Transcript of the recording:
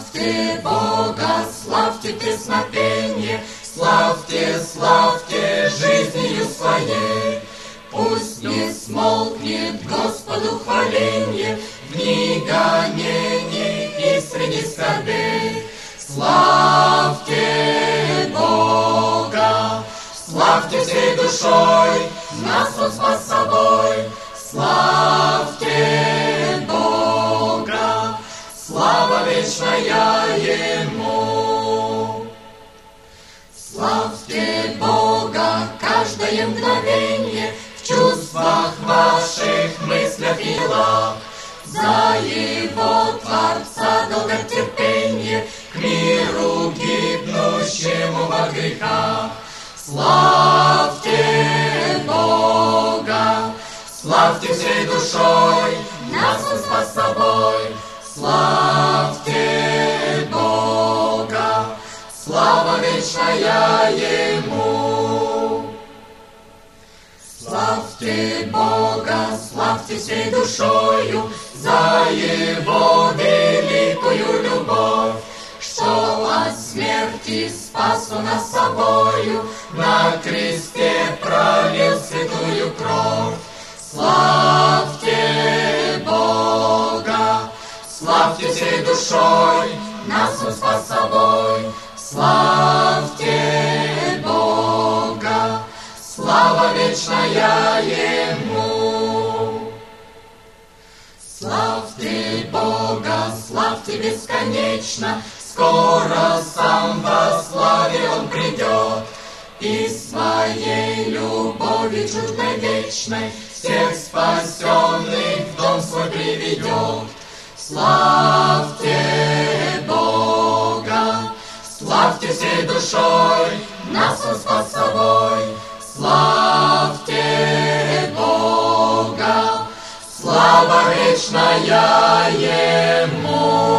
Славьте Бога, славьте песнопенье, славьте, славьте жизнью своей. Пусть не смолкнет Господу хваленье в дни гонений и среди скорбей. Славьте Бога, славьте всей душой, нас Он спас собой. Славьте Бога, слава вечная Ему. Славьте Бога каждое мгновенье в чувствах ваших, мыслях и делах. За Его Творца долготерпенье к миру гибнущему во грехах. Славьте Бога, славьте всей душой, нас Он спас собой. Славьте Бога, слава вечная Ему. Славьте Бога, славьте всей душою за Его великую любовь, что от смерти спас Он нас собою, на кресте пролил святую кровь. Славьте Бога, славьте всей душой, нас Он спас собой. Славьте Бога, слава вечная Ему. Славьте Бога, славьте бесконечно, скоро сам во славе Он придет, и своей любовью чудной вечной всех спасенных в дом свой приведет. Славьте Бога, славьте всей душой, нас Он спас собой. Славьте Бога, слава вечная Ему.